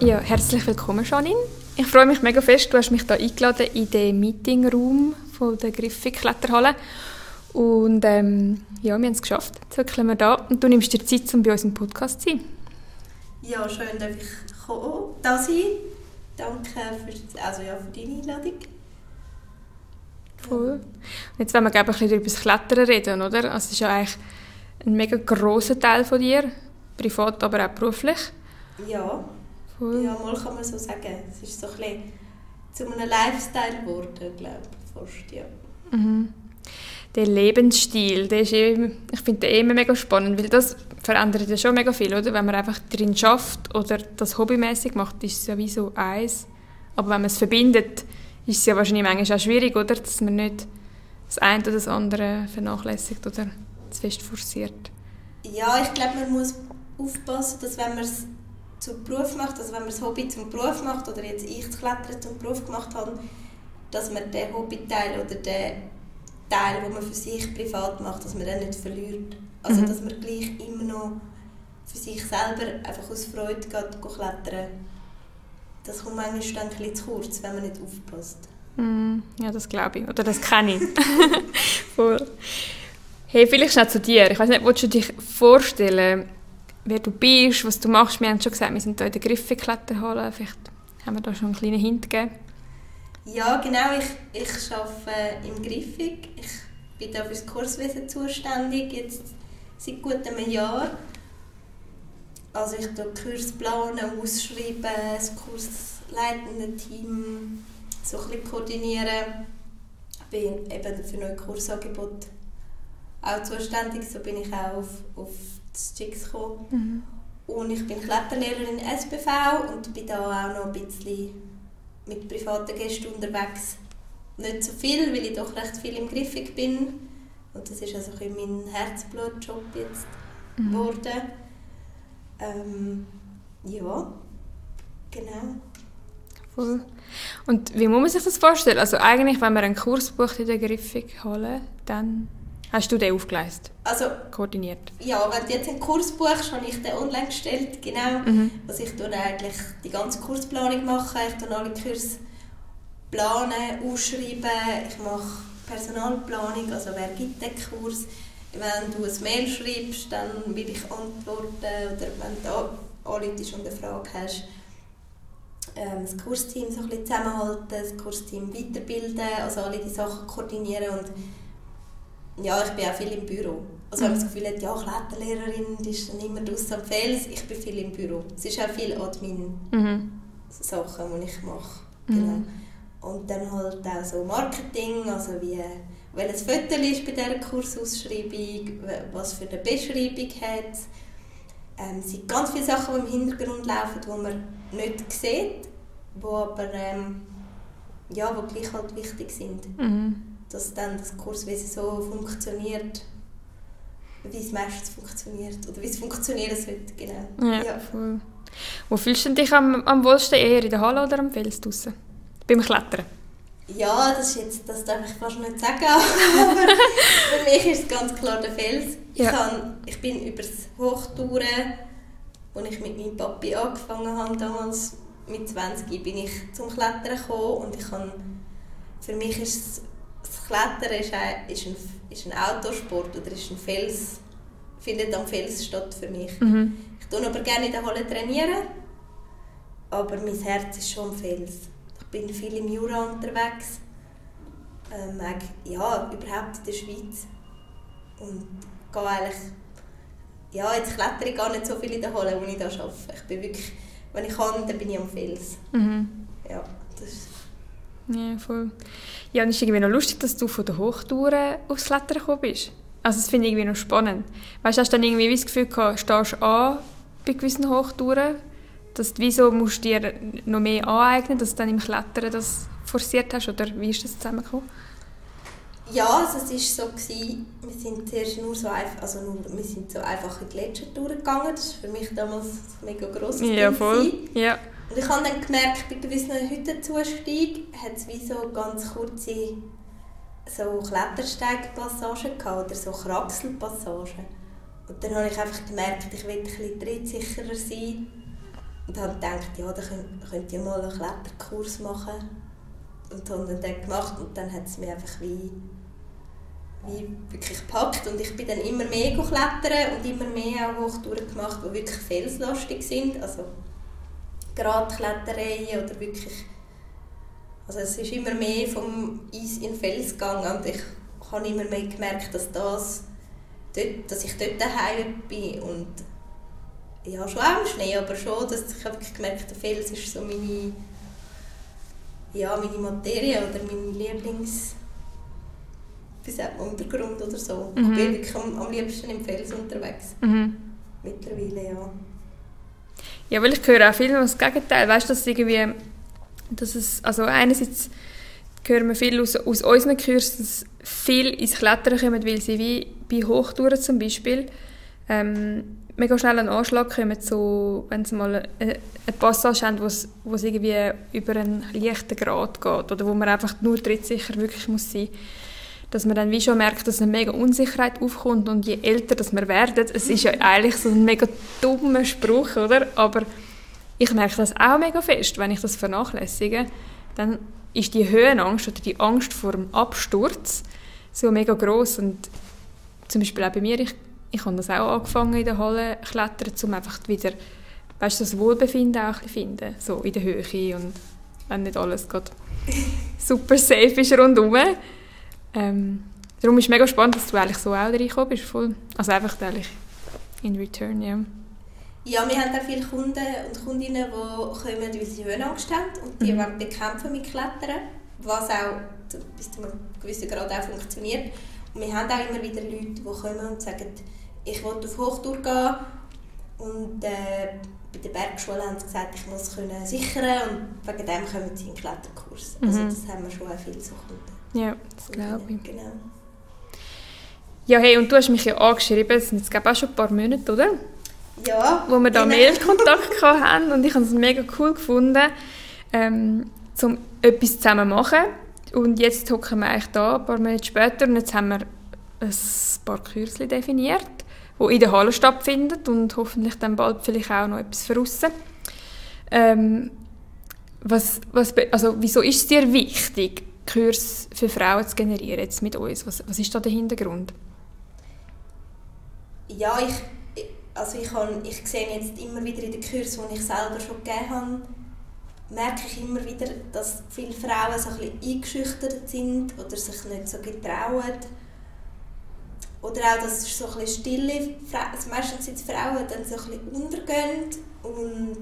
Ja, herzlich willkommen, Janine. Ich freue mich mega fest, du hast mich hier eingeladen in den Meetingraum von der Griffig-Kletterhalle. Und ja, wir haben es geschafft. Jetzt hockeln wir da und du nimmst dir Zeit, um bei uns im Podcast zu sein. Ja, schön, dass ich da sein. Danke für deine Einladung. Cool. Und jetzt wollen wir ein bisschen über das Klettern reden, oder? Also es ist ja eigentlich ein mega grosser Teil von dir, privat, aber auch beruflich. Ja, cool. Ja, mal kann man so sagen. Es ist so ein bisschen zu einem Lifestyle geworden, glaube ich, fast, ja. Mhm. Der Lebensstil, der ist ich finde den immer mega spannend, weil das verändert ja schon mega viel, oder? Wenn man einfach drin schafft oder das hobbymäßig macht, ist es ja wie so eins. Aber wenn man es verbindet, ist es ja wahrscheinlich manchmal auch schwierig, oder? Dass man nicht das eine oder das andere vernachlässigt oder zu fest forciert. Ja, ich glaube, man muss aufpassen, dass wenn man es zum Beruf macht, also wenn man das Hobby zum Beruf macht, oder jetzt ich das Klettern zum Beruf gemacht habe, dass man den Hobbyteil oder den Teil, den man für sich privat macht, dass man den nicht verliert. Also dass man gleich immer noch für sich selber einfach aus Freude geht klettern. Das kommt manchmal dann ein bisschen zu kurz, wenn man nicht aufpasst. Ja, das glaube ich. Oder das kenne ich. Voll. Hey, vielleicht schnell zu dir. Ich weiß nicht, willst du dich vorstellen, wer du bist, was du machst? Wir haben schon gesagt, wir sind hier in der Griffig-Kletterhalle. Vielleicht haben wir da schon einen kleinen Hint gegeben. Ja, genau. Ich arbeite im Griffig. Ich bin da für das Kurswesen zuständig, jetzt seit gut einem Jahr. Also ich tue Kurs planen, ausschreiben, das kursleitende Team so ein bisschen koordinieren. Ich bin eben für neue Kursangebote auch zuständig, so bin ich auch auf das GIX gekommen. Und ich bin Kletterlehrerin in SBV und bin da auch noch ein bisschen mit privaten Gästen unterwegs. Nicht so viel, weil ich doch recht viel im Griffig bin. Und das ist also mein Herzblutjob jetzt geworden. Ja, genau. Cool. Und wie muss man sich das vorstellen? Also eigentlich, wenn man einen Kurs bucht in der Griffig-Halle, dann hast du den aufgeleistet? Also, koordiniert? Ja, wenn du jetzt einen Kurs buchst, habe ich den online gestellt, genau. Also ich tue eigentlich die ganze Kursplanung machen, ich tue alle Kurse planen, ausschreiben, ich mache Personalplanung, also wer gibt den Kurs. Wenn du ein Mail schreibst, dann will ich antworten, oder wenn du anrufst und eine Frage hast, das Kursteam so ein bisschen zusammenhalten, das Kursteam weiterbilden, also alle diese Sachen koordinieren. Und ja, ich bin auch viel im Büro. Also wenn man das Gefühl hat, ja, Kletterlehrerin, die ist dann immer draussen am Fels, ich bin viel im Büro. Es ist auch viel Admin-Sachen, die ich mache. Genau. Und dann halt auch so Marketing, also wie welches Foto ist bei dieser Kursausschreibung, was für eine Beschreibung hat. Es sind ganz viele Sachen, die im Hintergrund laufen, die man nicht sieht, die aber die gleich halt wichtig sind. Dass dann das Kurswesen so funktioniert, wie es meistens funktioniert oder wie es funktionieren sollte. Genau. Ja, voll. Wo fühlst du dich am wohlsten, eher in der Halle oder am Fels draussen? Beim Klettern? Ja, das darf ich fast nicht sagen, aber für mich ist es ganz klar der Fels. Ja. Ich bin über das Hochtouren, als ich mit meinem Papi angefangen habe, damals mit 20, bin ich zum Klettern gekommen und für mich ist das Klettern ist ein Outdoor-Sport oder ist findet am Fels statt für mich. Ich tue aber gerne in der Halle trainieren, aber mein Herz ist schon am Fels. Ich bin viel im Jura unterwegs, überhaupt in der Schweiz. Und gehe eigentlich, jetzt klettere ich gar nicht so viel in der Halle, wo ich da arbeite. Ich bin wirklich, wenn ich kann, dann bin ich am Fels. Ja, das ist... Ja, voll. Ja, und es ist irgendwie noch lustig, dass du von der Hochtouren aufs Klettern gekommen bist. Also das finde ich irgendwie noch spannend. Weißt du, hast du dann irgendwie das Gefühl gehabt, stehst du an bei gewissen Hochtouren? Wieso musst du dir noch mehr aneignen, dass du dann im Klettern das forciert hast? Oder wie ist das zusammengekommen? Ja, also es war so, wir sind zuerst wir sind so einfache Gletschertouren gegangen. Das war für mich damals ein mega grosses Ding. Ja, voll. Ja. Und ich habe dann gemerkt, bei gewissen Hüttenzustieg hat es wie so ganz kurze so Klettersteigpassagen gehabt oder so Kraxelpassagen. Und dann habe ich einfach gemerkt, ich will ein bisschen trittsicherer sein. Und habe gedacht, ja, da könnte ich mal einen Kletterkurs machen. Und habe dann den gemacht und dann hat es mich einfach wie wirklich gepackt. Und ich bin dann immer mehr klettern und immer mehr auch Hochtouren gemacht, die wirklich felslastig sind. Also Gradklettereien oder wirklich... Also es ist immer mehr vom Eis in den Fels gegangen und ich habe immer mehr gemerkt, dass ich dort daheim bin. Und ja, schon auch im Schnee, aber schon, dass ich habe wirklich gemerkt, der Fels ist so meine Materie oder mein Lieblings... Wie sagt man, Untergrund oder so. Ich bin wirklich am liebsten im Fels unterwegs. Mittlerweile, ja. Ja, weil ich höre auch viel das Gegenteil. Weißt du, also einerseits hören wir viel aus unseren Kursen, dass viel ins Klettern kommen, weil sie wie bei Hochtouren zum Beispiel mega schnell einen Anschlag kommen, so, wenn sie mal eine Passage haben, wo es irgendwie über einen leichten Grad geht oder wo man einfach nur trittsicher wirklich muss sein, dass man dann wie schon merkt, dass eine mega Unsicherheit aufkommt und je älter das wir werden, es ist ja eigentlich so ein mega dummer Spruch, oder? Aber ich merke das auch mega fest, wenn ich das vernachlässige, dann ist die Höhenangst oder die Angst vor dem Absturz so mega gross. Und zum Beispiel auch bei mir, ich habe das auch angefangen in der Halle klettern, um einfach wieder, weißt du, das Wohlbefinden auch ein bisschen finden, so in der Höhe und wenn nicht alles gerade super safe ist rundherum. Darum ist es mega spannend, dass du eigentlich so auch reingekommen bist. Voll. Also einfach eigentlich in return, ja. Ja, wir haben auch viele Kunden und Kundinnen, die kommen, weil sie Höhenangst haben und die wollen bekämpfen mit Klettern, was auch bis zu einem gewissen Grad auch funktioniert. Und wir haben auch immer wieder Leute, die kommen und sagen, ich will auf Hochtour gehen und bei der Bergschule haben sie gesagt, ich muss können sichern und wegen dem kommen sie in den Kletterkurs. Also das haben wir schon auch viele so Kunden. Ja, das glaube ich. Genau. Ja, hey, und du hast mich ja angeschrieben, es sind jetzt auch schon ein paar Monate, oder? Ja. Wo wir da Mailkontakt hatten und ich habe es mega cool gefunden, um etwas zusammen zu machen. Und jetzt hocken wir eigentlich da, ein paar Monate später, und jetzt haben wir ein paar Kurse definiert, die in der Halle stattfinden und hoffentlich dann bald vielleicht auch noch etwas für aussen. Wieso ist es dir wichtig, Kurse für Frauen zu generieren, jetzt mit uns? Was ist da der Hintergrund? Ja, ich sehe jetzt immer wieder in den Kursen, die ich selber schon gegeben habe, merke ich immer wieder, dass viele Frauen so ein bisschen eingeschüchtert sind oder sich nicht so getrauen. Oder auch, dass so ein bisschen stille Frauen, also meistens sind es Frauen, dann so ein bisschen untergehen. Und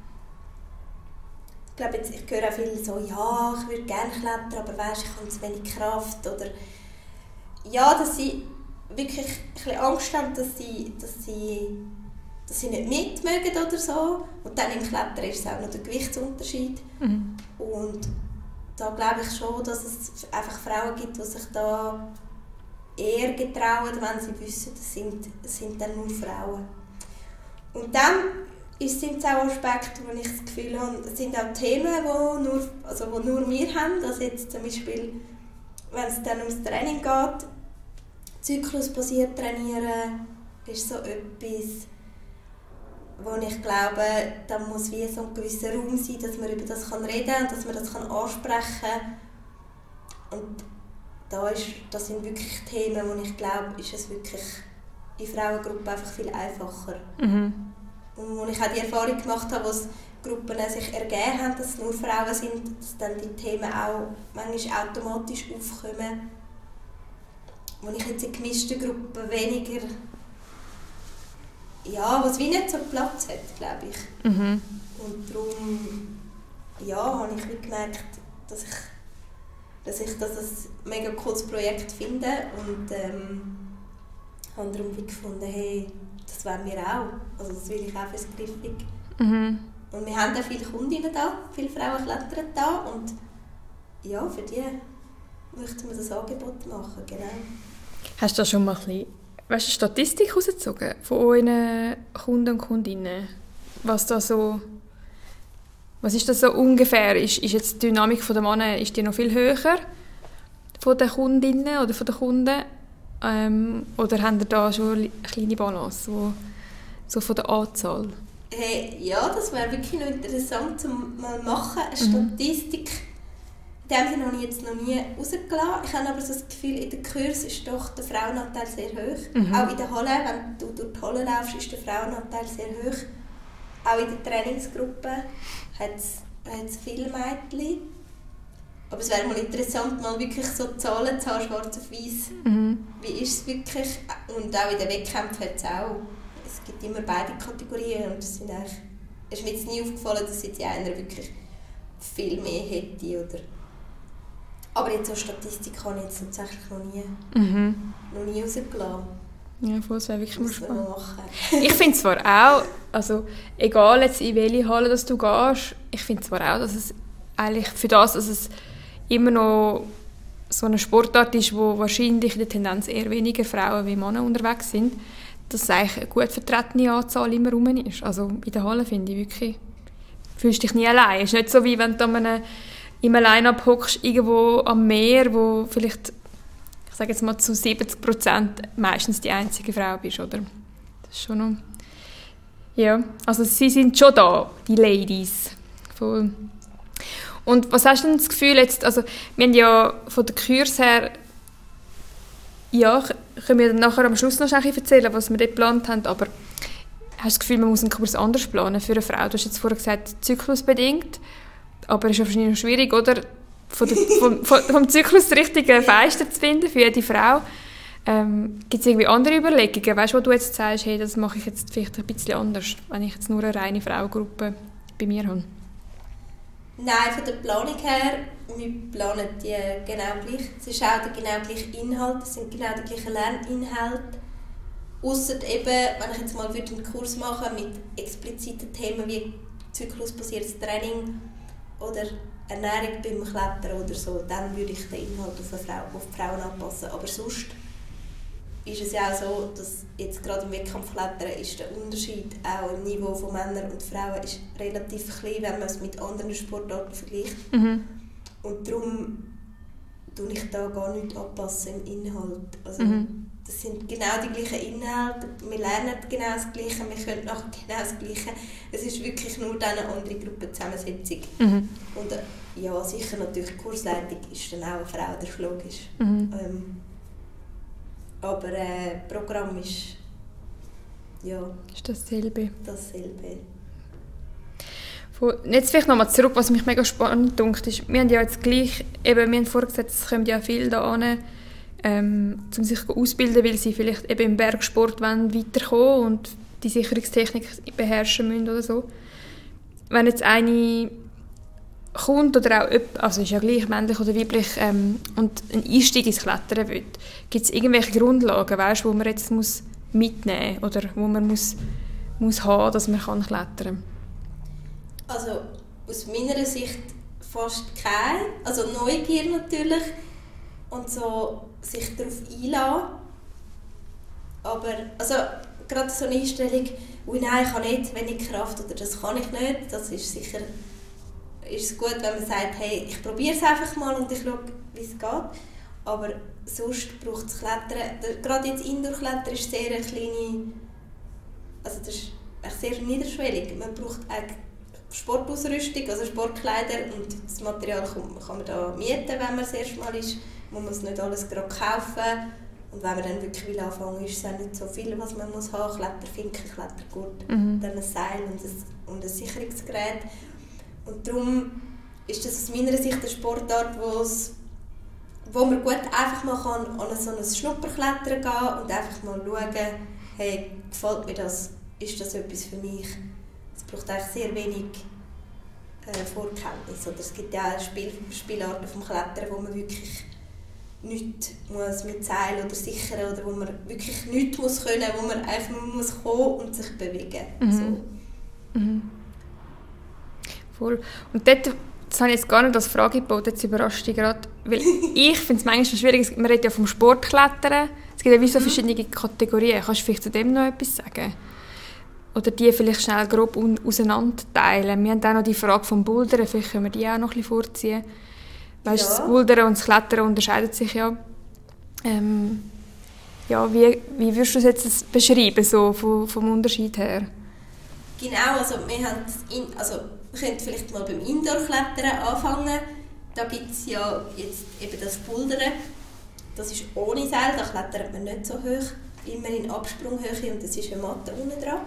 ich glaube, ich höre auch viel so, ja, ich würde gerne klettern, aber weißt, ich habe zu wenig Kraft. Oder ja, dass sie wirklich ein bisschen Angst haben, dass sie nicht mitmögen oder so. Und dann im Klettern ist es auch noch der Gewichtsunterschied. Und da glaube ich schon, dass es einfach Frauen gibt, die sich da eher getrauen, wenn sie wissen, das sind dann nur Frauen. Und dann sind es auch Aspekte, wo ich das Gefühl habe, es sind auch Themen, die nur wir haben. Also jetzt zum Beispiel, wenn es dann ums Training geht, zyklusbasiert trainieren, ist so etwas, wo ich glaube, da muss wie so ein gewisser Raum sein, dass man über das reden kann und dass man das ansprechen kann. Und das sind wirklich Themen, wo ich glaube, ist es wirklich in Frauengruppen einfach viel einfacher. Und wo ich auch die Erfahrung gemacht habe, wo Gruppen sich ergeben haben, dass es nur Frauen sind, dass dann die Themen auch manchmal automatisch aufkommen. Wo ich jetzt in gemischten Gruppen weniger, ja, was wie nicht so Platz hat, glaube ich. Und darum, ja, habe ich gemerkt, dass ich das ein mega cooles Projekt finde und habe darum gefunden, hey, das wollen wir auch. Also das will ich auch fürs Griffig. Und wir haben auch viele Kundinnen da, viele Frauen klettern da und ja, für die möchten wir das Angebot machen, genau. Hast du da schon mal eine Statistik herausgezogen von euren Kunden und Kundinnen? Was ist das so ungefähr? Ist jetzt die Dynamik der Männer ist die noch viel höher von den Kundinnen oder von den Kunden? Oder habt ihr da schon eine kleine Balance so von der Anzahl? Hey, ja, das wäre wirklich noch interessant zu mal machen. Eine Statistik, in dem Sinne habe ich jetzt noch nie rausgelassen. Ich habe aber so das Gefühl, in den Kursen ist doch der Frauenanteil sehr hoch. Auch in der Halle, wenn du durch die Halle läufst, ist der Frauenanteil sehr hoch. Auch in der Trainingsgruppe hat es viele Mädchen. Aber es wäre mal interessant, mal wirklich so Zahlen zu haben, schwarz auf weiss. Wie ist es wirklich? Und auch in den Wettkämpfen hat es auch. Es gibt immer beide Kategorien. Und es ist mir jetzt nie aufgefallen, dass jetzt einer wirklich viel mehr hätte. Oder aber jetzt so Statistik habe ich jetzt tatsächlich noch nie rausgelassen. Ja, voll, das wäre wirklich mal spannend. Ich finde zwar auch, also egal jetzt in welche Halle dass du gehst, ich finde zwar auch, dass es eigentlich für das, dass es immer noch so eine Sportart ist, wo wahrscheinlich in der Tendenz eher weniger Frauen wie Männer unterwegs sind, dass es eigentlich eine gut vertretene Anzahl immer rum ist. Also in der Halle finde ich wirklich, fühlst dich nie allein. Es ist nicht so, wie wenn du in einem Line-Up hockst, irgendwo am Meer, wo vielleicht, ich sage jetzt mal zu 70% meistens die einzige Frau bist, oder? Das ist schon noch... Ja, also sie sind schon da, die Ladies. Voll. Und was hast du denn das Gefühl jetzt, also wir haben ja von der Kurs her, ja, können wir dann nachher am Schluss noch erzählen, was wir dort geplant haben, aber hast du das Gefühl, man muss einen Kurs anders planen für eine Frau? Du hast jetzt vorher gesagt, zyklusbedingt, aber es ist ja wahrscheinlich noch schwierig, oder? Vom Zyklus den richtigen Feister zu finden für jede Frau. Gibt es irgendwie andere Überlegungen? Weißt du, wo du jetzt sagst, hey, das mache ich jetzt vielleicht ein bisschen anders, wenn ich jetzt nur eine reine Frauengruppe bei mir habe? Nein, von der Planung her, wir planen die genau gleich. Es ist auch der genau gleiche Inhalt, es sind genau die gleichen Lerninhalte. Ausser eben, wenn ich jetzt mal einen Kurs machen würde mit expliziten Themen wie zyklusbasiertes Training oder Ernährung beim Klettern oder so, dann würde ich den Inhalt auf die Frauen anpassen. Aber sonst ist es ja auch so, dass jetzt gerade im Wettkampfklettern ist der Unterschied auch im Niveau von Männern und Frauen ist relativ klein, wenn man es mit anderen Sportarten vergleicht. Und darum tue ich da gar nichts anpassen im Inhalt. Also, das sind genau die gleichen Inhalte, wir lernen genau das Gleiche, wir können nachher genau das Gleiche. Es ist wirklich nur eine andere Gruppenzusammensetzung. Und ja, sicher natürlich die Kursleitung ist dann auch eine Frau, das ist logisch. Aber das Programm ist dasselbe. Jetzt vielleicht nochmal zurück, was mich mega spannend findet, ist, wir haben ja jetzt gleich, wir haben vorher gesagt, es kommen ja viele da hin, um sich auszubilden, weil sie vielleicht eben im Bergsport weiterkommen und die Sicherungstechnik beherrschen müssen oder so. Wenn jetzt eine kommt oder auch jemand, also ist ja gleich männlich oder weiblich, und einen Einstieg ins Klettern will, gibt es irgendwelche Grundlagen, weißt, wo man jetzt mitnehmen muss oder wo man muss haben, dass man klettern kann? Also aus meiner Sicht fast keine. Also Neugier natürlich und so sich darauf einlassen. Aber also, gerade so eine Einstellung, nein, ich habe nicht wenig Kraft oder das kann ich nicht, das ist sicher ist es gut, wenn man sagt, hey, ich probiere es einfach mal und ich schaue, wie es geht. Aber sonst braucht es Klettern, gerade jetzt Indoor-Klettern ist sehr eine kleine, also das ist sehr niederschwellig. Man braucht eigentlich Sportausrüstung, also Sportkleider und das Material kann man da mieten, wenn man das erste Mal ist. Man muss nicht alles gerade kaufen. Und wenn man dann wirklich anfangen will, ist es auch nicht so viel, was man muss haben. Kletterfinken, Klettergurt, dann ein Seil und ein Sicherungsgerät. Und darum ist das aus meiner Sicht eine Sportart, wo man gut einfach mal an so ein Schnupperklettern gehen und einfach mal schauen, hey, gefällt mir das, ist das etwas für mich? Es braucht eigentlich sehr wenig Vorkenntnis. Oder es gibt ja auch Spielarten vom Klettern, wo man wirklich nichts muss mit Seil oder sichern oder wo man wirklich nichts muss können, wo man einfach nur muss kommen und sich bewegen. So. Voll. Und dort, das habe ich jetzt gar nicht als Frage gebaut, jetzt überrascht dich gerade, weil ich finde es manchmal schwierig, man redet ja vom Sportklettern, es gibt ja wie so verschiedene Kategorien, kannst du vielleicht zu dem noch etwas sagen? Oder die vielleicht schnell grob auseinanderteilen? Wir haben auch noch die Frage vom Bouldern, vielleicht können wir die auch noch ein bisschen vorziehen. Weißt, ja. Das Bouldern und das Klettern unterscheiden sich ja. Wie würdest du es jetzt beschreiben, so vom Unterschied her? Genau, also wir können vielleicht mal beim Indoor-Klettern anfangen. Da gibt es ja jetzt eben das Bouldern. Das ist ohne Seil, da klettert man nicht so hoch. Immer in Absprunghöhe und es ist eine Matte unten dran.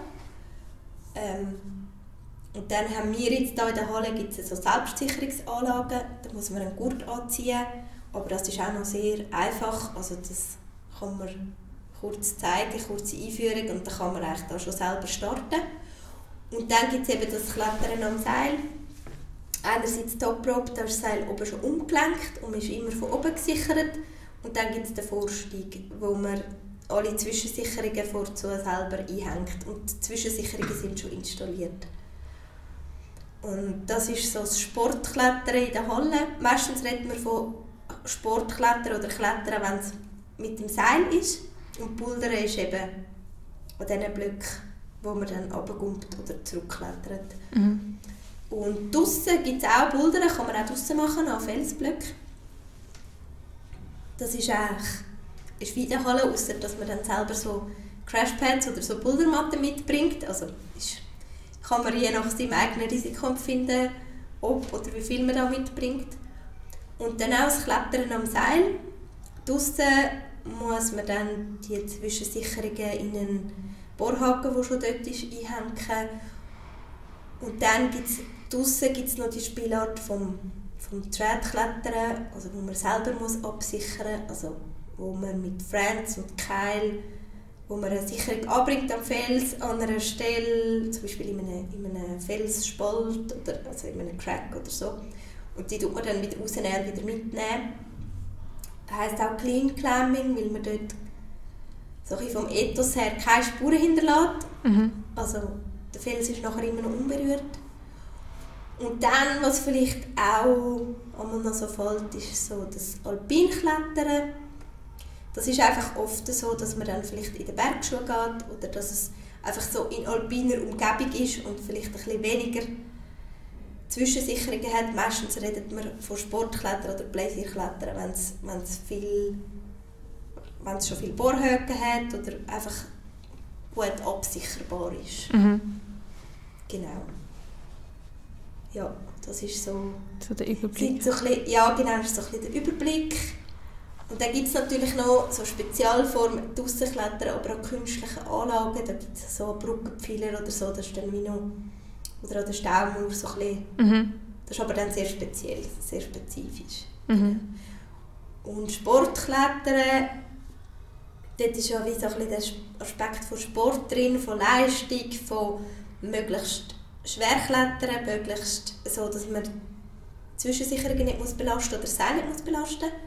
Und dann haben wir jetzt hier in der Halle gibt's so Selbstsicherungsanlagen. Da muss man einen Gurt anziehen. Aber das ist auch noch sehr einfach. Also das kann man kurz zeigen, kurze Einführung und dann kann man eigentlich da schon selber starten. Und dann gibt es eben das Klettern am Seil. Einerseits Top Rope, da ist das Seil oben schon umgelenkt und man ist immer von oben gesichert. Und dann gibt es den Vorstieg, wo man alle Zwischensicherungen vorzu selber einhängt. Und die Zwischensicherungen sind schon installiert. Und das ist so das Sportklettern in der Halle. Meistens redet man von Sportklettern oder Klettern, wenn es mit dem Seil ist. Und Bouldern ist eben an diesen Blöcken, wo man dann runterkommt oder zurückklettert. Mhm. Und draussen gibt es auch Bouldern, kann man auch draussen machen, an Felsblöcken. Das ist eigentlich wie in der Halle, ausser dass man dann selber so Crashpads oder so Bouldermatten mitbringt. Also kann man je nach seinem eigenen Risiko empfinden, ob oder wie viel man da mitbringt. Und dann auch das Klettern am Seil. Draussen muss man dann die Zwischensicherungen in einen Bohrhaken, der schon dort ist, einhängen. Und dann draussen gibt es noch die Spielart vom Thread-Klettern, also wo man selber muss absichern muss, also wo man mit Friends und Keil, wo man eine Sicherung anbringt am Fels an einer Stelle, zum Beispiel in einem Felsspalt oder also in einem Crack oder so. Und die tut man dann wieder rausnehmen, wieder mitnehmen. Das heisst auch Clean Climbing, weil man dort so ein vom Ethos her keine Spuren hinterlässt. Mhm. Also der Fels ist nachher immer noch unberührt. Und dann, was vielleicht auch einmal noch so fällt, ist so das Alpinklettern. Das ist einfach oft so, dass man dann vielleicht in den Bergschuhe geht oder dass es einfach so in alpiner Umgebung ist und vielleicht ein bisschen weniger Zwischensicherungen hat. Meistens redet man von Sportklettern oder Blasierklettern, wenn es schon viele Bohrhöcke hat oder einfach gut absicherbar ist. Mhm. Genau. Ja, das ist so der Überblick. So ja, genau, das ist so ein bisschen der Überblick. Und dann gibt es natürlich noch so Spezialformen, Draussen-Klettern, aber auch künstliche Anlagen. Da gibt es so Brückenpfeiler oder so, das ist dann wie noch, oder an der Staumauer so ein bisschen. Mhm. Das ist aber dann sehr speziell, sehr spezifisch. Mhm. Und Sportklettern, dort ist ja wie so ein bisschen der Aspekt von Sport drin, von Leistung, von möglichst schwer klettern, möglichst so, dass man Zwischensicherungen nicht belasten muss oder das Seil nicht belasten muss.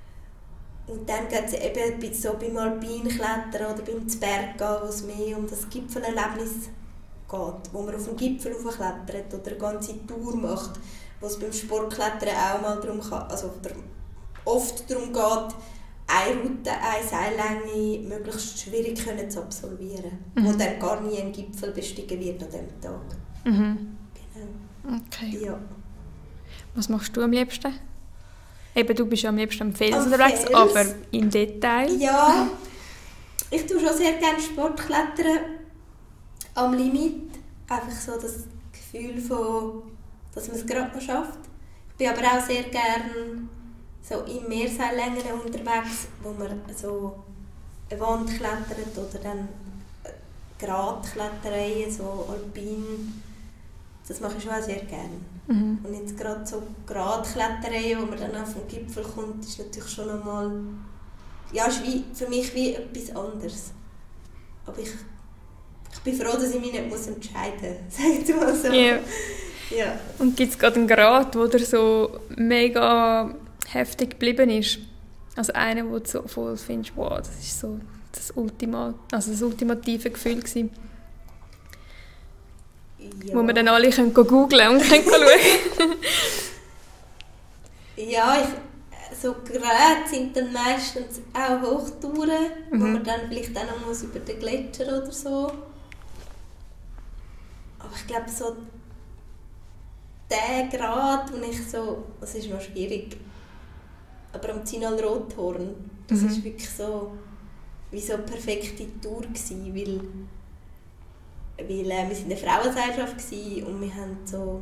Und dann geht es eben so beim Alpinklettern oder beim Zberggehen, wo es mehr um das Gipfelerlebnis geht, wo man auf den Gipfel hochklettert oder eine ganze Tour macht, wo es beim Sportklettern auch mal darum oft darum geht, eine Route, eine Seillänge möglichst schwierig zu absolvieren, wo dann gar nie ein Gipfel bestiegen wird an diesem Tag. Mhm. Genau. Okay. Ja. Was machst du am liebsten? Eben, du bist ja am liebsten am Fels unterwegs, aber im Detail? Ja, ich tue schon sehr gerne Sportklettern am Limit. Einfach so das Gefühl von, dass man es gerade noch schafft. Ich bin aber auch sehr gerne so in Mehrseillängen unterwegs, wo man so eine Wand klettert oder dann Gradklettereien, so alpin. Das mache ich schon auch sehr gerne. Mhm. Und jetzt gerade so Gradklettereien, wo man dann auf den Gipfel kommt, ist natürlich schon einmal, ja, ist für mich wie etwas anderes. Aber ich bin froh, dass ich mich nicht entscheiden muss, sag ich mal so. Yeah. Ja. Und gibt es gerade einen Grad, wo der so mega heftig geblieben ist? Also einen, wo du so voll findest, wow, das ist so das ultimative Gefühl gewesen. Ja. Wo wir dann alle googeln können und schauen. Ja, so Geräte sind dann meistens auch Hochtouren, wo man dann vielleicht auch noch muss über den Gletscher oder so. Aber ich glaube, so der Grad, wo ich so, das ist noch schwierig, aber am Zinal-Rothorn, das ist wirklich so wie so eine perfekte Tour gewesen, weil weil wir waren in der Frauengesellschaft und wir haben so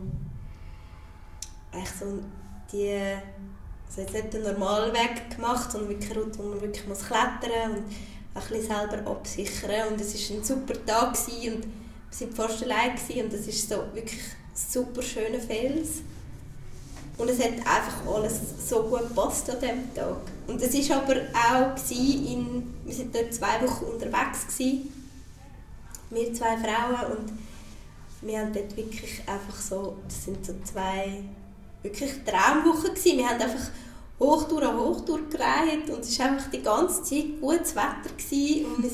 jetzt nicht den normalen Weg gemacht, sondern wirklich eine Route, wo man wirklich klettern muss und ein bisschen selber absichern. Und es war ein super Tag und wir waren fast allein und es ist so wirklich ein super schöner Fels. Und es hat einfach alles so gut gepasst an diesem Tag. Und es war aber auch, wir waren dort 2 Wochen unterwegs, wir 2 Frauen, und wir haben dort wirklich einfach so, das sind so 2 wirklich Traumwochen gewesen. Wir haben einfach Hochtour an Hochtour gereiht und es war einfach die ganze Zeit gutes Wetter gewesen. Und wir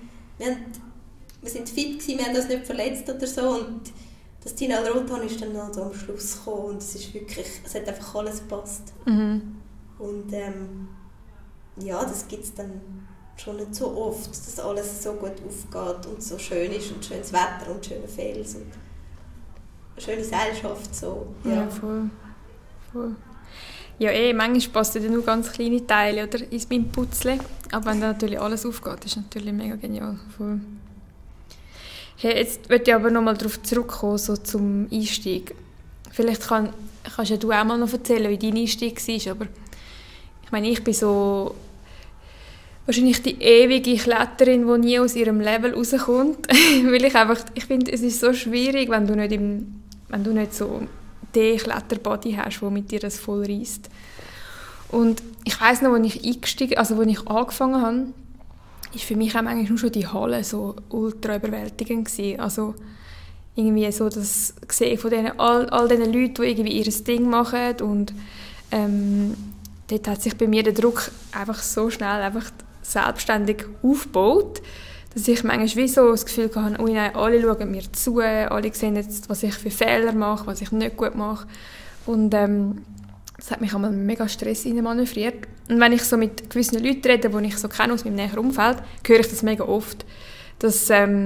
sind fit gewesen, wir haben uns nicht verletzt oder so. Und das Tinalrotan ist dann noch so am Schluss gekommen und es hat einfach alles gepasst. Mhm. Und das gibt es dann schon nicht so oft, dass alles so gut aufgeht und so schön ist und schönes Wetter und schöner Fels und eine schöne Seilschaft. So. Ja, voll. Ja, manchmal passen dann nur ganz kleine Teile oder, ins mein Putzle. Aber wenn dann natürlich alles aufgeht, ist natürlich mega genial. Voll. Hey, jetzt möchte ich aber noch mal darauf zurückkommen, so zum Einstieg. Vielleicht kannst ja du auch mal noch erzählen, wie dein Einstieg war. Aber ich meine, ich bin so wahrscheinlich die ewige Kletterin, die nie aus ihrem Level rauskommt. Weil ich finde, es ist so schwierig, wenn du nicht so den Kletterbody hast, der mit dir das voll reisst. Und ich weiss noch, als ich angefangen habe, ist für mich auch manchmal nur schon die Halle so ultra überwältigend gewesen. Also irgendwie so das Gesehen von all diesen Leuten, die irgendwie ihr Ding machen, und dort hat sich bei mir der Druck einfach so schnell einfach selbstständig aufgebaut, dass ich manchmal wie so das Gefühl hatte, oh nein, alle schauen mir zu, alle sehen jetzt, was ich für Fehler mache, was ich nicht gut mache. Und das hat mich einmal mega Stress manövriert. Und wenn ich so mit gewissen Leuten rede, die ich so kenne aus meinem näheren Umfeld, höre ich das mega oft. Dass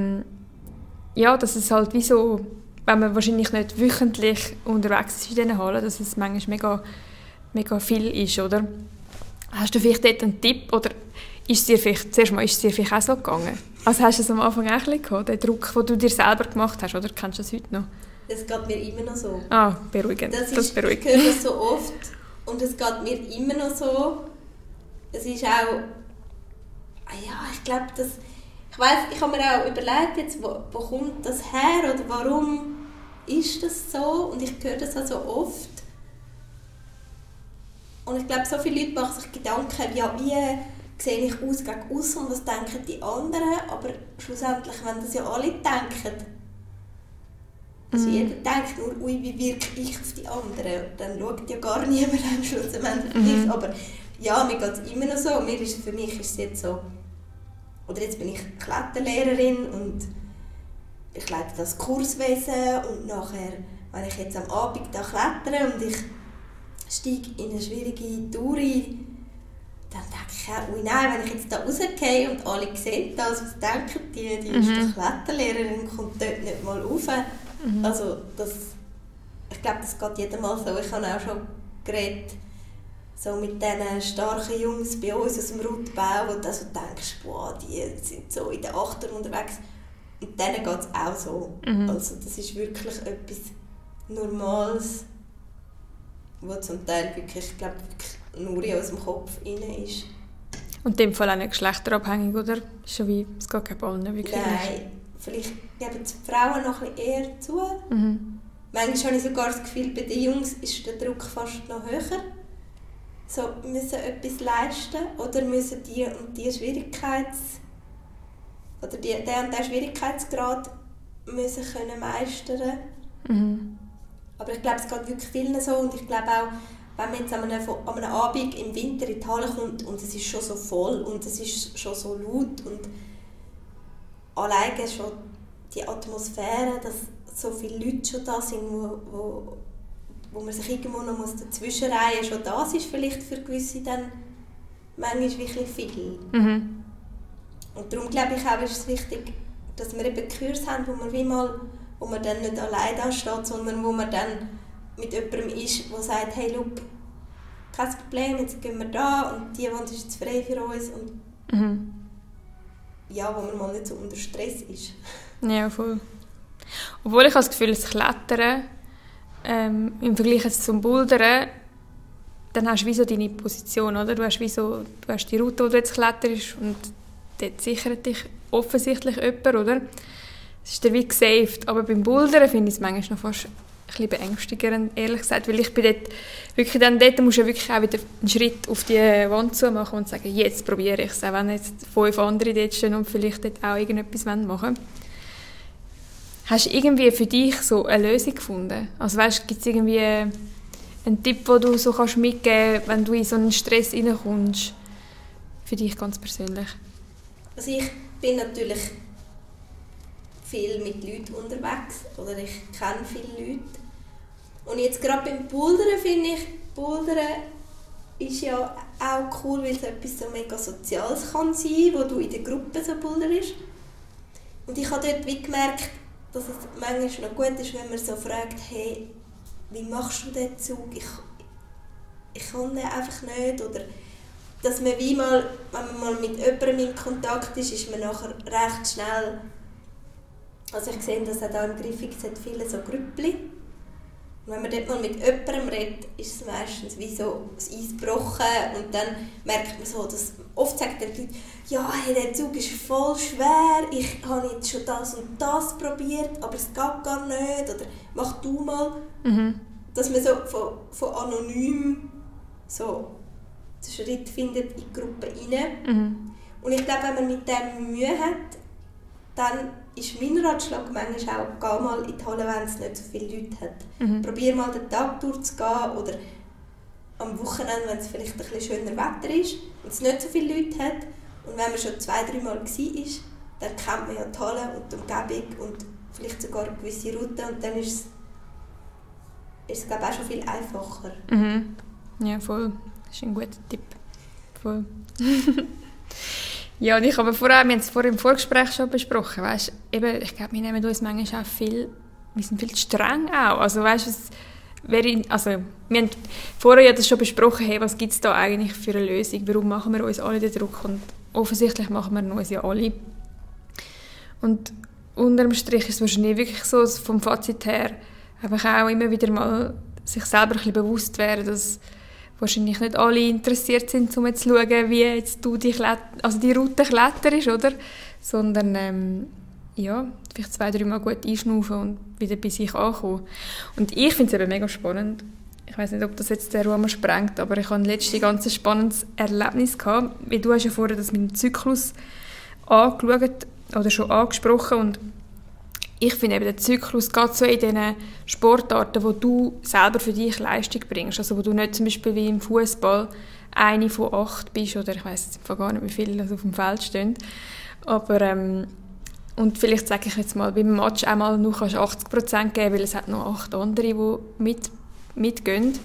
es halt wie so, wenn man wahrscheinlich nicht wöchentlich unterwegs ist in diesen Hallen, dass es manchmal mega, mega viel ist, oder? Hast du vielleicht dort einen Tipp, oder ist es dir vielleicht auch so gegangen? Also hast du es am Anfang auch ein bisschen gehabt, den Druck, den du dir selber gemacht hast, oder kennst du das heute noch? Es geht mir immer noch so. Ah, beruhigend. Das beruhigt. Ich höre das so oft und es geht mir immer noch so. Es ist auch, ich glaube, ich habe mir auch überlegt, jetzt, wo kommt das her oder warum ist das so? Und ich höre das auch so oft. Und ich glaube, so viele Leute machen sich Gedanken, wie sehe ich aus gegen aussen und was denken die anderen, aber schlussendlich, wenn das ja alle denken, also jeder denkt nur, wie wirke ich auf die anderen, dann schaut ja gar niemand am Schluss am Ende auf mich, aber ja, mir geht es immer noch so, für mich ist es jetzt so, oder jetzt bin ich Kletterlehrerin und ich leite das Kurswesen und nachher, wenn ich jetzt am Abend da klettere und ich steige in eine schwierige Tour ein, dann denke ich, wenn ich jetzt da rausgehe und alle sehen das, was denken die ist doch Kletterlehrerin, kommt dort nicht mal rauf. Also ich glaube, das geht jedem Mal so. Ich habe auch schon geredet so mit diesen starken Jungs bei uns aus dem Rutbau, wo du also denkst, boah, die sind so in den Achtern unterwegs. Und denen geht es auch so. Also das ist wirklich etwas Normales, was zum Teil wirklich, ich glaube, nur in unserem Kopf rein ist. Und in dem Fall auch nicht geschlechterabhängig, oder? Schon wie, es geht keine Ballen wirklich. Nein, vielleicht geben die Frauen noch ein bisschen eher zu. Manchmal habe ich sogar das Gefühl, bei den Jungs ist der Druck fast noch höher. So, müssen etwas leisten oder müssen die und die der Schwierigkeitsgrad müssen können meistern. Aber ich glaube, es geht wirklich vielen so und ich glaube auch, wenn man jetzt an einem Abend im Winter in die Halle kommt und es ist schon so voll und es ist schon so laut und alleine schon die Atmosphäre, dass so viele Leute schon da sind, wo man sich irgendwo noch dazwischen reihen muss, schon das ist vielleicht für gewisse dann manchmal wirklich viel. Und darum glaube ich auch, ist es wichtig, dass wir eben Kurs haben, wo man dann nicht allein da steht, sondern wo man dann mit jemandem ist, der sagt, hey, schau, kein Problem, jetzt gehen wir da und die Wand ist jetzt frei für uns. Und ja, wo man mal nicht so unter Stress ist. Ja, voll. obwohl ich das Gefühl, das Klettern im Vergleich zum Bouldern, dann hast du wie so deine Position, oder? Du hast die Route, die du jetzt kletterst und dort sichert dich offensichtlich jemand, oder? Es ist dir wie gesaved. Aber beim Bouldern finde ich es manchmal noch fast ein bisschen beängstigend, ehrlich gesagt, weil ich bin dort musst du wirklich auch wieder einen Schritt auf die Wand zu machen und sagen, jetzt probiere ich es, auch wenn jetzt 5 andere dort stehen und vielleicht dort auch irgendetwas machen wollen. Hast du irgendwie für dich so eine Lösung gefunden? Also weißt, gibt es irgendwie einen Tipp, den du so kannst mitgeben kannst, wenn du in so einen Stress reinkommst? Für dich ganz persönlich. Also ich bin natürlich viel mit Leuten unterwegs oder ich kenne viele Leute. Und jetzt gerade beim Bouldern finde ich, Bouldern ist ja auch cool, weil es etwas so mega Soziales kann sein, wo du in der Gruppe so boulderst. Und ich habe dort wie gemerkt, dass es manchmal noch gut ist, wenn man so fragt, hey, wie machst du den Zug? Ich kann den einfach nicht. Oder dass man wie mal, wenn man mal mit jemandem in Kontakt ist man nachher recht schnell. Also ich sehe, dass auch hier im Griffix hat viele so Grüppli. Und wenn man dort mal mit jemandem redet, ist es meistens wie so das Eis gebrochen und dann merkt man so, dass oft sagt die Leute, ja, hey, der Zug ist voll schwer, ich habe jetzt schon das und das probiert, aber es geht gar nicht, oder mach du mal. Mhm. Dass man so von anonym so den Schritt findet in die Gruppe rein. Mhm. Und ich glaube, wenn man mit dem Mühe hat, dann ist mein Ratschlag manchmal auch, geh mal in die Halle, wenn es nicht so viele Leute hat. Mhm. Probier mal den Tag durchzugehen oder am Wochenende, wenn es vielleicht ein bisschen schöner Wetter ist und es nicht so viele Leute hat. Und wenn man schon 2-3 Mal war, dann kennt man ja die Halle und die Umgebung und vielleicht sogar eine gewisse Route und dann ist es glaube ich, auch schon viel einfacher. Mhm. Ja, voll. Das ist ein guter Tipp. Voll. Ja, und wir haben es vorher im Vorgespräch schon besprochen, weißt, eben, ich glaube, wir nehmen uns manchmal auch wir sind viel zu streng auch, also weißt, wir haben vorher ja das schon besprochen, hey, was gibt es da eigentlich für eine Lösung, warum machen wir uns alle den Druck und offensichtlich machen wir uns ja alle. Und unterm Strich ist es wahrscheinlich wirklich so, vom Fazit her, einfach auch immer wieder mal sich selber ein bisschen bewusst werden, dass wahrscheinlich nicht alle interessiert sind, um jetzt zu schauen, wie jetzt du die Route kletterst, oder? Sondern, vielleicht 2-3 Mal gut einschnaufen und wieder bei sich ankommen. Und ich finde es eben mega spannend. Ich weiss nicht, ob das jetzt den Rahmen sprengt, aber ich hatte letztens ein ganz spannendes Erlebnis gehabt. Weil du hast ja vorher das mit dem Zyklus angeschaut oder schon angesprochen und ich finde eben, der Zyklus geht so in diesen Sportarten, wo du selber für dich Leistung bringst. Also wo du nicht zum Beispiel wie im Fußball 1 von 8 bist, oder ich weiss jetzt gar nicht, wie viele auf dem Feld stehen. Aber, und vielleicht sage ich jetzt mal, beim Match auch mal nur 80% geben, weil es hat noch 8 andere, die mitgehen.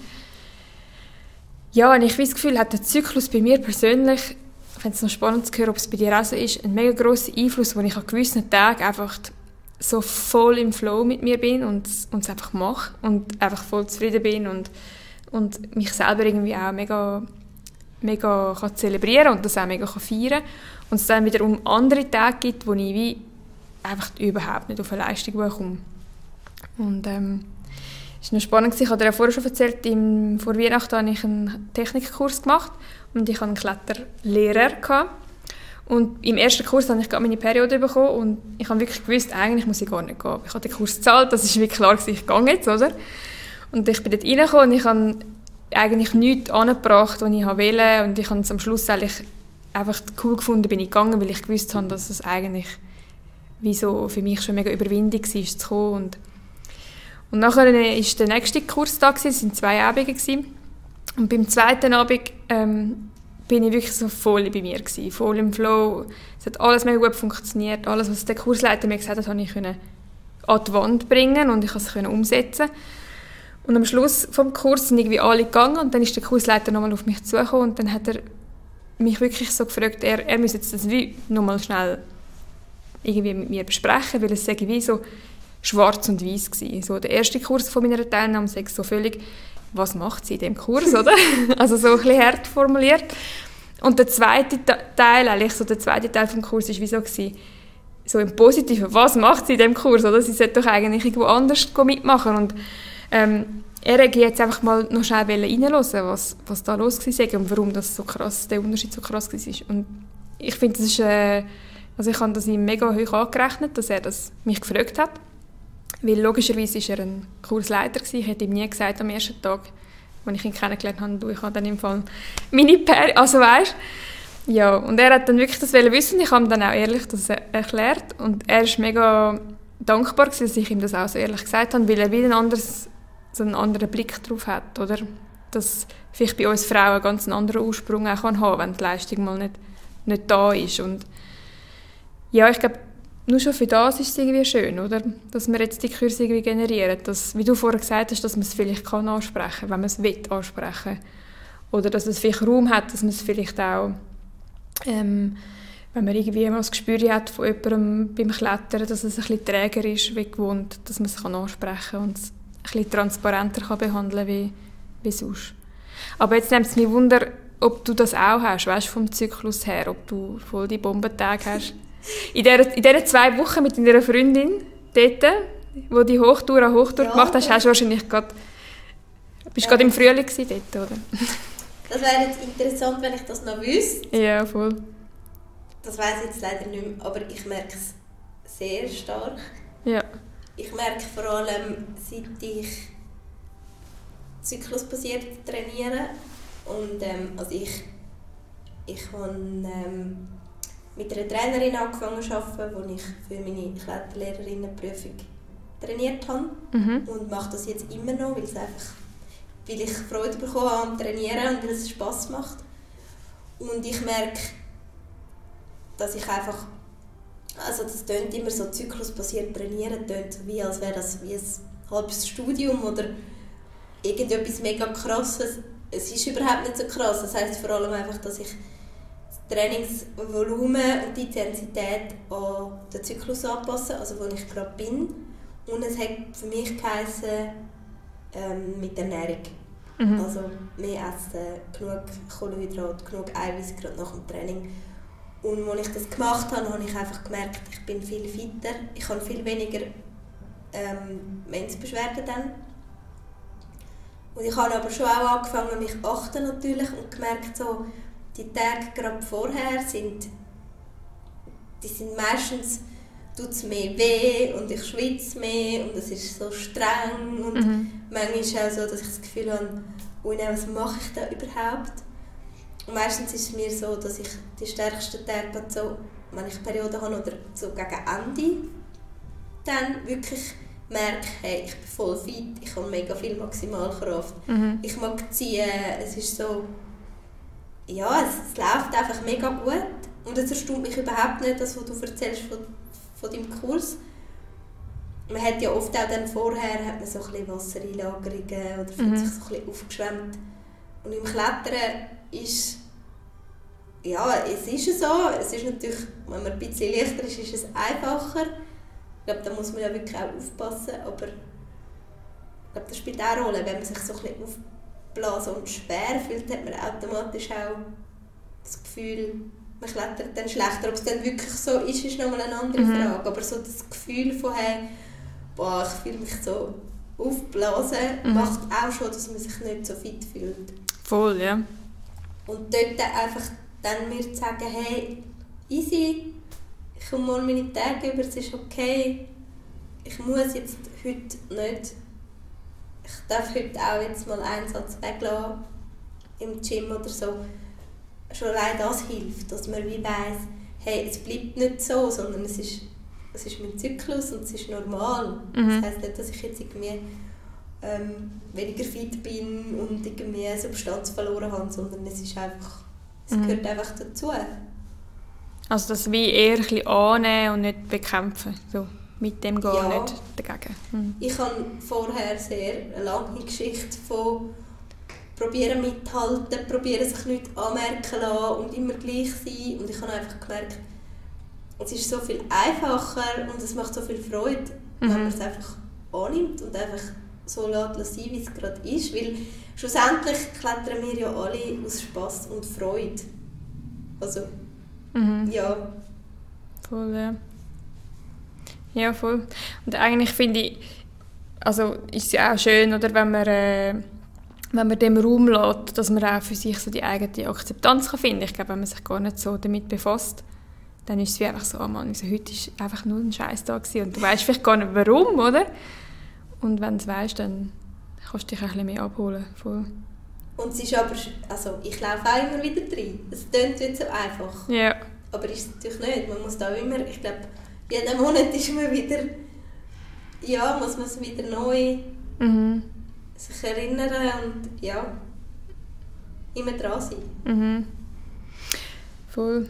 Ja, und ich habe das Gefühl, hat der Zyklus bei mir persönlich, ich finde es noch spannend zu hören, ob es bei dir auch so ist, einen mega grossen Einfluss, wo ich an gewissen Tagen einfach so voll im Flow mit mir bin und es einfach mache und einfach voll zufrieden bin und mich selber irgendwie auch mega, mega kann zelebrieren und das auch mega kann feiern und es dann wiederum andere Tage gibt, wo ich wie einfach überhaupt nicht auf eine Leistung komme. Und es war noch spannend, ich habe dir ja vorher schon erzählt, vor Weihnachten habe ich einen Technikkurs gemacht und ich hatte einen Kletterlehrer gehabt. Und im ersten Kurs habe ich gerade meine Periode bekommen und ich habe wirklich gewusst, eigentlich muss ich gar nicht gehen. Ich habe den Kurs gezahlt, das war wirklich klar, ich gehe jetzt, oder? Und ich bin dort reingekommen und ich habe eigentlich nichts angebracht, was ich wollte. Und ich habe es am Schluss eigentlich einfach cool gefunden, bin ich gegangen, weil ich gewusst habe, dass es eigentlich wie so für mich schon mega Überwindung war, zu kommen. Und nachher war der nächste Kurs da, es waren 2 Abende. Und beim zweiten Abend bin ich wirklich so voll bei mir gewesen, voll im Flow. Es hat alles mega gut funktioniert. Alles, was der Kursleiter mir gesagt hat, konnte ich an die Wand bringen und ich konnte es umsetzen. Und am Schluss des Kurses sind irgendwie alle gegangen und dann ist der Kursleiter nochmal auf mich zugekommen und dann hat er mich wirklich so gefragt, er müsse jetzt das nochmal schnell irgendwie mit mir besprechen, weil es wie so schwarz und weiß war. So der erste Kurs von meiner Teilnahme sei so völlig, was macht sie in diesem Kurs, oder? Also so ein bisschen hart formuliert. Und der zweite Teil des Kurses war wie so, so im Positiven, was macht sie in diesem Kurs, oder? Sie sollte doch eigentlich irgendwo anders mitmachen. Und er wollte jetzt einfach mal noch schnell reinhören, was da los war und warum das so krass, der Unterschied so krass war. Und ich finde, das ist, also ich habe das ihm mega hoch angerechnet, dass er das mich gefragt hat. Weil logischerweise war er ein Kursleiter gewesen. Ich hätte ihm nie gesagt am ersten Tag, als ich ihn kennengelernt habe, du, ich habe dann im Fall meine Pär, also weißt. Ja, und er hat dann wirklich das wissen. Ich habe ihm dann auch ehrlich das erklärt und er war mega dankbar gewesen, dass ich ihm das auch so ehrlich gesagt habe, weil er wieder so einen anderen Blick drauf hat, oder? Dass vielleicht bei uns Frauen einen ganz anderen Ursprung auch haben kann, wenn die Leistung mal nicht da ist. Und ja, ich glaube, nur schon für das ist es irgendwie schön, oder? Dass wir jetzt die Kurse irgendwie generieren. Dass, wie du vorher gesagt hast, dass man es vielleicht ansprechen kann, wenn man es will ansprechen. Oder dass es vielleicht Raum hat, dass man es vielleicht auch, wenn man irgendwie mal das Gespür hat von jemandem beim Klettern, dass es ein bisschen träger ist wie gewohnt, dass man es ansprechen kann und es ein bisschen transparenter kann behandeln wie sonst. Aber jetzt nimmt es mich Wunder, ob du das auch hast, weißt, vom Zyklus her, ob du voll die Bombentage hast. In dieser 2 Wochen mit deiner Freundin dort, wo die Hochtour an Hochtour gemacht hast, hast du wahrscheinlich bist gerade im Frühling dort, oder? Das wäre jetzt interessant, wenn ich das noch wüsste. Ja, voll. Das weiss ich jetzt leider nicht mehr, aber ich merke es sehr stark. Ja. Ich merke vor allem, seit ich zyklusbasiert trainiere und also ich habe mit einer Trainerin angefangen zu arbeiten, wo ich für meine Kletterlehrerinnenprüfung trainiert habe und mache das jetzt immer noch, weil ich Freude bekommen habe am Trainieren und weil es Spass macht. Und ich merke, dass ich einfach, also das tönt immer so zyklusbasiert trainieren, tönt so wie, als wäre das wie ein halbes Studium oder irgendetwas mega krasses. Es ist überhaupt nicht so krass, das heisst vor allem einfach, dass ich das Trainingsvolumen und die Intensität an den Zyklus anpasse, also wo ich gerade bin. Und es hat für mich geheißen, mit der Ernährung. Also mehr essen, genug Kohlenhydrat, genug Eiweiß gerade nach dem Training. Und als ich das gemacht habe, habe ich einfach gemerkt, ich bin viel fitter, ich habe viel weniger Mensbeschwerden dann. Und ich habe aber schon auch angefangen, mich zu achten natürlich und gemerkt, so, die Tage gerade vorher sind meistens, tut es mehr weh und ich schwitze mehr und es ist so streng und manchmal ist es auch so, dass ich das Gefühl habe, oh nein, was mache ich da überhaupt? Und meistens ist es mir so, dass ich die stärksten Tage, so, wenn ich Perioden habe oder so gegen Ende, dann wirklich merke, hey, ich bin voll fit, ich habe mega viel Maximalkraft, ich mag ziehen, es ist so, ja, es läuft einfach mega gut und es erstaunt mich überhaupt nicht, das, was du erzählst von deinem Kurs. Man hat ja oft auch dann vorher hat man so ein bisschen Wassereinlagerungen oder fühlt sich so ein bisschen aufgeschwemmt. Und im Klettern ist, ja, es ist so, es ist natürlich, wenn man ein bisschen leichter ist, ist es einfacher. Ich glaube, da muss man ja wirklich auch aufpassen, aber ich glaube, das spielt auch eine Rolle, wenn man sich so ein bisschen aufblasen und schwer fühlt, hat man automatisch auch das Gefühl, man klettert dann schlechter. Ob es dann wirklich so ist, ist nochmal eine andere Frage. Aber so das Gefühl von, hey, boah, ich fühle mich so aufblasen, macht auch schon, dass man sich nicht so fit fühlt. Voll, ja. Und dort einfach dann mir zu sagen, hey, easy, ich komme mal meine Tage über, es ist okay, ich muss jetzt heute nicht, ich darf heute auch jetzt mal einen Satz weglassen im Gym oder so. Schon allein das hilft, dass man wie weiss, hey, es bleibt nicht so, sondern es ist mein Zyklus und es ist normal. Das heisst nicht, dass ich jetzt irgendwie weniger fit bin und irgendwie Substanz verloren habe, sondern es ist einfach, es gehört einfach dazu. Also das wie eher ein bisschen annehmen und nicht bekämpfen, so mit dem gehen, ja. Nicht dagegen. Ich habe vorher sehr eine lange Geschichte von probieren mithalten, probieren sich nichts anmerken lassen und immer gleich sein. Und ich habe einfach gemerkt, es ist so viel einfacher und es macht so viel Freude, wenn man es einfach annimmt und einfach so lässt sein, wie es gerade ist. Weil schlussendlich klettern wir ja alle aus Spass und Freude. Also, ja. Voll, ja. Ja, voll. Und eigentlich finde ich, also ist es ja auch schön, oder, wenn man dem Raum lässt, dass man auch für sich so die eigene Akzeptanz kann finden. Ich glaube, wenn man sich gar nicht so damit befasst, dann ist es wie einfach so, oh Mann, also heute war einfach nur ein Scheißtag und du weißt vielleicht gar nicht, warum, oder? Und wenn du es weißt, dann kannst du dich ein bisschen mehr abholen. Voll. Und es ist aber, also ich laufe auch immer wieder rein. Es klingt nicht so einfach. Ja. Aber ist es natürlich nicht. Man muss da immer, ich glaube, jeden Monat ist man wieder, ja, muss man es wieder neu sich erinnern und ja, immer dran sein. Mhm. Voll.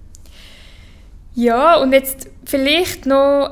Ja, und jetzt vielleicht noch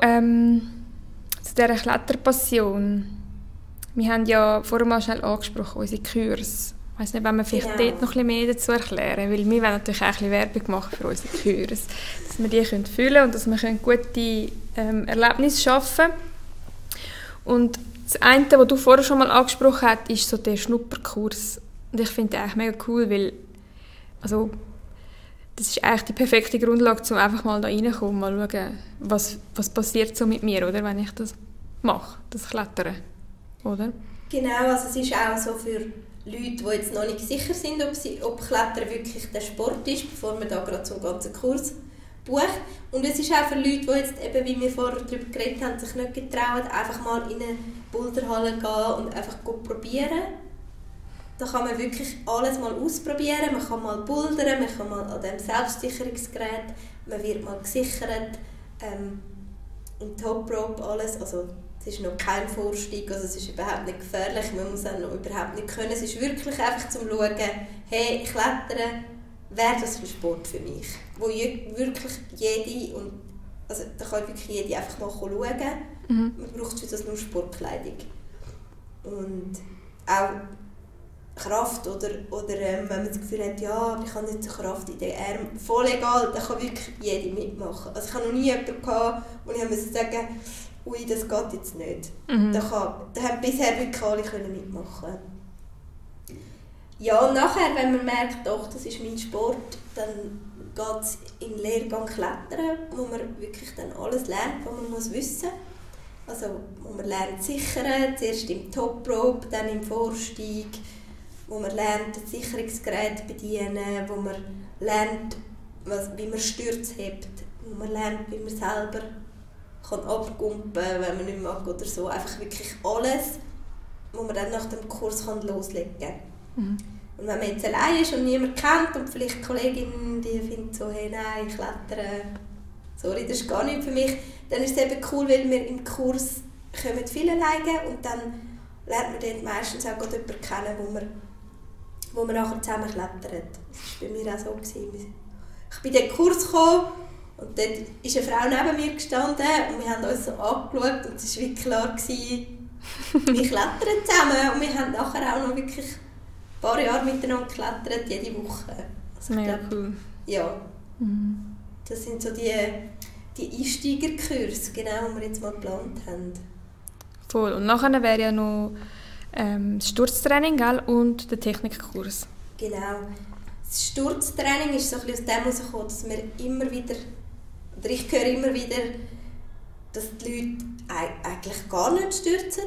zu dieser Kletterpassion. Wir haben ja vorher mal schnell angesprochen, unsere Kurse. Ich weiss nicht, wenn wir vielleicht dort noch ein bisschen mehr dazu erklären, weil wir wollen natürlich auch ein bisschen Werbung machen für unsere Kurse, dass wir die fühlen können und dass wir gute Erlebnisse schaffen können. Und das eine, was du vorher schon mal angesprochen hast, ist so der Schnupperkurs. Und ich finde den eigentlich mega cool, weil also, das ist eigentlich die perfekte Grundlage, um einfach mal da reinzukommen, mal schauen, was passiert so mit mir, oder, wenn ich das mache, das Klettern, oder? Genau, also es ist auch so für Leute, die jetzt noch nicht sicher sind, ob Klettern wirklich der Sport ist, bevor man da gerade so einen ganzen Kurs bucht. Und es ist auch für Leute, die jetzt eben, wie wir vorher darüber geredet haben, sich nicht getrauen, einfach mal in eine Boulderhalle gehen und einfach probieren. Da kann man wirklich alles mal ausprobieren. Man kann mal bouldern, man kann mal an dem Selbstsicherungsgerät, man wird mal gesichert, im Top Rope alles. Also es ist noch kein Vorstieg, also es ist überhaupt nicht gefährlich, man muss auch noch überhaupt nicht können. Es ist wirklich einfach zum Schauen, hey, Klettern, wäre das ein Sport für mich? Wo wirklich jede, und also da kann wirklich jede einfach mal schauen. Man braucht für das nur Sportkleidung. Und auch Kraft oder wenn man das Gefühl hat, ja, aber ich habe nicht so Kraft in den Armen, voll egal, da kann wirklich jede mitmachen. Also ich habe noch nie jemanden gehabt, wo ich sagen musste, ui, das geht jetzt nicht. Da haben bisher wirklich alle mitmachen. Ja, und nachher, wenn man merkt, doch, das ist mein Sport, dann geht es in den Lehrgang Klettern, wo man wirklich dann alles lernt, was man muss wissen. Also, wo man lernt sichern, zuerst im Top Rope, dann im Vorstieg, wo man lernt, das Sicherungsgerät bedienen, wo man lernt, wie man Stürze hebt, wo man lernt, wie man selber kann abgumpen, wenn man nicht mag oder so. Einfach wirklich alles, wo man dann nach dem Kurs loslegen kann. Und wenn man jetzt allein ist und niemand kennt und vielleicht die Kollegin die findet so, hey nein, ich klettere, sorry, das ist gar nicht für mich, dann ist es eben cool, weil wir im Kurs kommen viele alleine und dann lernt man dort meistens auch jemanden kennen, wo man nachher zusammen klettert. Das war bei mir auch so. Ich bin in den Kurs gekommen und dort ist eine Frau neben mir gestanden und wir haben uns so angeschaut und es war wirklich klar, wir klettern zusammen und wir haben nachher auch noch wirklich ein paar Jahre miteinander geklettert, jede Woche. Also mega cool. Ja. Das sind so die Einsteigerkurse, genau, die wir jetzt mal geplant haben. Voll. Und nachher wäre ja noch das Sturztraining, gell? Und der Technikkurs. Genau. Das Sturztraining ist so ein bisschen aus dem herausgekommen, dass wir immer wieder, oder ich höre immer wieder, dass die Leute eigentlich gar nicht stürzen.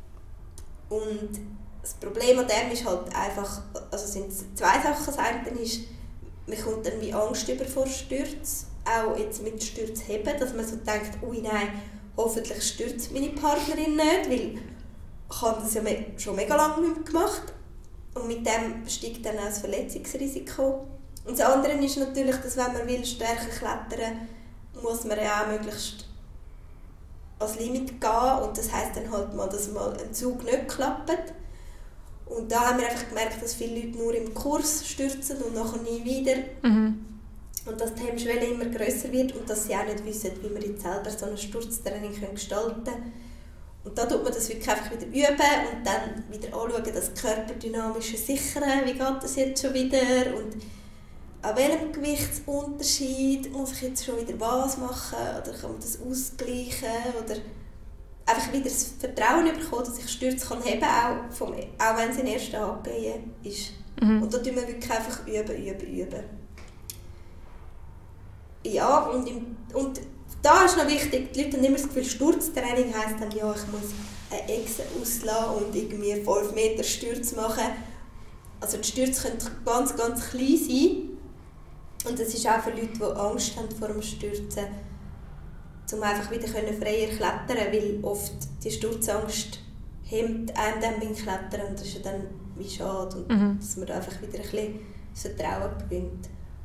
Und das Problem an dem ist halt einfach, also sind zwei Sachen. Das eine ist, man kommt dann wie Angst über vor Stürzen, auch jetzt mit Stürzen heben, dass man so denkt, ui nein, hoffentlich stürzt meine Partnerin nicht, weil ich habe das ja schon mega lange nicht mehr gemacht. Und mit dem steigt dann auch das Verletzungsrisiko. Und das andere ist natürlich, dass wenn man will stärker klettern, muss man ja auch möglichst ans Limit gehen. Und das heisst dann halt mal, dass mal ein Zug nicht klappt. Und da haben wir einfach gemerkt, dass viele Leute nur im Kurs stürzen und nachher nie wieder. Und dass die Hemmschwelle immer grösser wird und dass sie auch nicht wissen, wie man jetzt selber so ein Sturztraining gestalten kann. Und da tut man das wirklich einfach wieder üben und dann wieder anschauen, das körperdynamische Sichern, wie geht das jetzt schon wieder und an welchem Gewichtsunterschied muss ich jetzt schon wieder was machen oder kann man das ausgleichen oder einfach wieder das Vertrauen bekommen, dass ich Stürze kann heben kann, auch wenn es in den ersten Haken ist. Und da tun wir wirklich einfach üben. Ja, und da ist noch wichtig, die Leute haben immer das Gefühl, Sturztraining heisst dann, ja, ich muss eine Echse auslassen und irgendwie 5 Meter Sturz machen. Also die Stürze können ganz, ganz klein sein. Und das ist auch für Leute, die Angst haben vor dem Stürzen, um einfach wieder freier klettern können, weil oft die Sturzangst hemmt einem dann beim Klettern und das ist ja dann wie schade, und dass man einfach wieder ein bisschen Vertrauen gewinnt.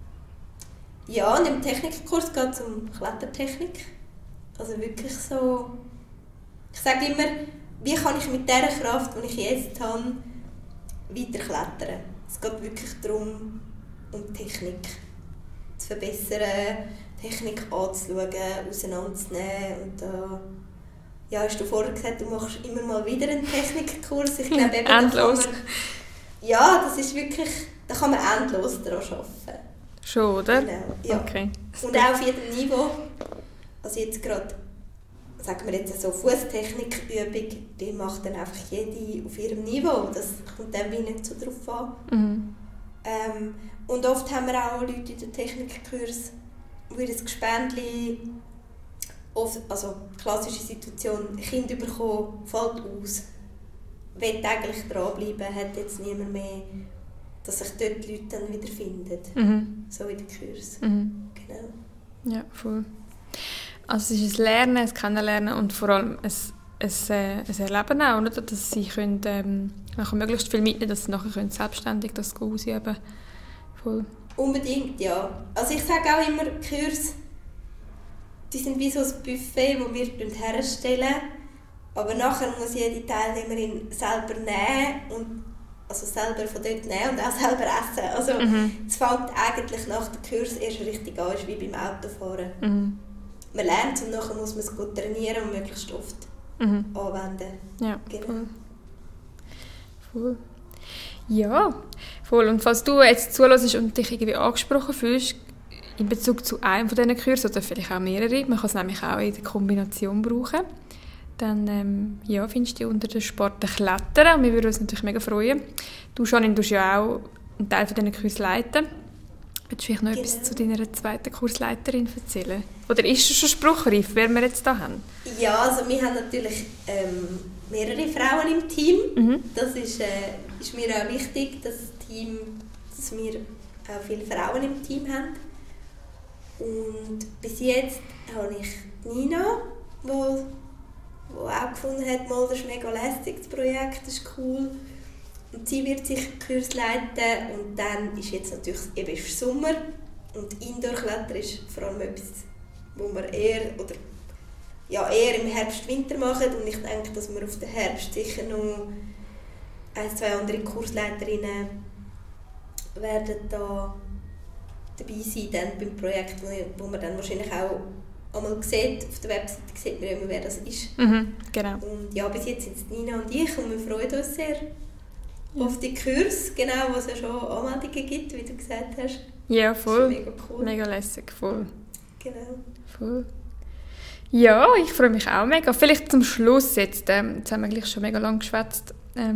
Ja, und im Technikkurs geht es um Klettertechnik. Also wirklich so, ich sage immer, wie kann ich mit dieser Kraft, die ich jetzt habe, weiter klettern. Es geht wirklich darum, um Technik zu verbessern, Technik anzuschauen, auseinanderzunehmen. Und da hast du vorher gesagt, du machst immer mal wieder einen Technikkurs. Ich glaube, eben, endlos. Das ist wirklich, da kann man endlos daran arbeiten. Schon, oder? Genau, ja. Okay. Und auch auf jedem Niveau. Also jetzt gerade, sagen wir jetzt so Fußtechnikübung, die macht dann einfach jede auf ihrem Niveau. Das kommt dann wie nicht so drauf an. Und oft haben wir auch Leute in den Technikkurs, die ein Gespendli, also klassische Situation, Kind bekommen, fällt aus, will eigentlich dranbleiben, hat jetzt niemand mehr, dass sich dort die Leute dann wieder finden. So in den Kurs. Genau. Ja, voll. Also es ist ein Lernen, ein Kennenlernen und vor allem ein Erleben auch, oder? Dass sie können, nachher möglichst viel mitnehmen, dass sie nachher selbstständig das ausüben können. Voll. Unbedingt, ja. Also ich sage auch immer, Kurse, die sind wie so ein Buffet, das wir herstellen. Aber nachher muss jede Teilnehmerin selber nehmen und also selber von dort nehmen und auch selber essen. Also es fängt eigentlich nach dem Kurs erst richtig an, ist wie beim Autofahren. Man lernt und nachher muss man es gut trainieren und möglichst oft anwenden. Ja, genau. Voll. Ja, voll. Und falls du jetzt zuhörst und dich irgendwie angesprochen fühlst, in Bezug zu einem von diesen Kursen oder vielleicht auch mehrere, man kann es nämlich auch in der Kombination brauchen, dann findest du unter dem Sport Klettern. Und wir würden uns natürlich mega freuen. Du, Janine, tust ja auch einen Teil von diesen Kursen leiten. Willst du vielleicht noch etwas zu deiner zweiten Kursleiterin erzählen? Oder ist es schon spruchreif, wer wir jetzt hier haben? Ja, also wir haben natürlich mehrere Frauen im Team. Das ist mir auch wichtig, dass wir auch viele Frauen im Team haben. Und bis jetzt habe ich Nina, die auch gefunden hat, das ist mega lässig, das Projekt, das ist cool. Und sie wird sich den Kurs leiten und dann ist jetzt natürlich eben Sommer und Indoor-Klettern ist vor allem etwas, wo wir eher im Herbst-Winter machen, und ich denke, dass wir auf den Herbst sicher noch 1-2 andere Kursleiterinnen werden da dabei sein dann beim Projekt, wo man dann wahrscheinlich auch einmal sieht. Auf der Webseite sieht man immer, wer das ist. Genau. Und ja, bis jetzt sind es Nina und ich und wir freuen uns sehr auf die Kurse, genau, wo es ja schon Anmeldungen gibt, wie du gesagt hast. Ja, voll. Das ist mega cool. Mega lässig, voll. Genau. Voll. Ja, ich freue mich auch mega. Vielleicht zum Schluss jetzt haben wir gleich schon mega lang geschwätzt.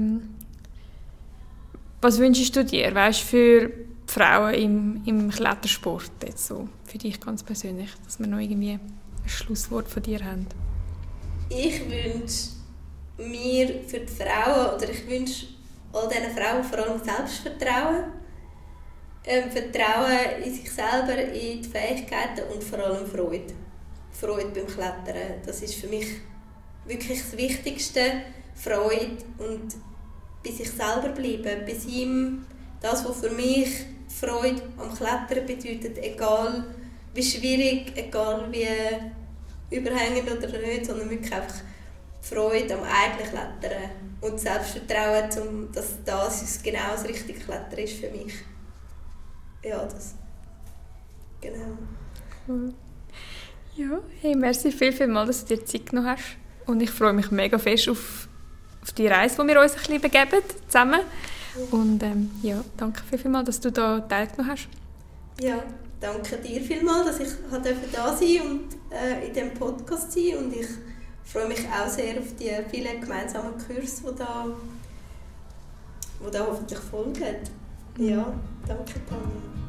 Was wünschst du dir, weißt, für Frauen im Klettersport jetzt so, für dich ganz persönlich, dass wir noch irgendwie ein Schlusswort von dir haben? Ich wünsche mir für die Frauen, oder ich wünsche all diesen Frauen vor allem Selbstvertrauen. Vertrauen in sich selber, in die Fähigkeiten und vor allem Freude. Freude beim Klettern, das ist für mich wirklich das Wichtigste. Freude und bei sich selber bleiben, bei ihm, das, was für mich Freude am Klettern bedeutet, egal wie schwierig, egal wie überhängend oder nicht, sondern wirklich einfach Freude am eigenen Klettern und Selbstvertrauen, dass das genau das richtige Klettern ist für mich. Ja, das. Genau. Ja, hey, merci vielmals, dass du dir Zeit genommen hast. Und ich freue mich mega fest auf die Reise, die wir uns ein bisschen begeben zusammen. Und danke vielmals, dass du da teilgenommen hast. Ja, danke dir vielmals, dass ich da sein durfte und in diesem Podcast sein. Und ich freue mich auch sehr auf die vielen gemeinsamen Kurse, die da hoffentlich folgen. Ja, danke, Tanja.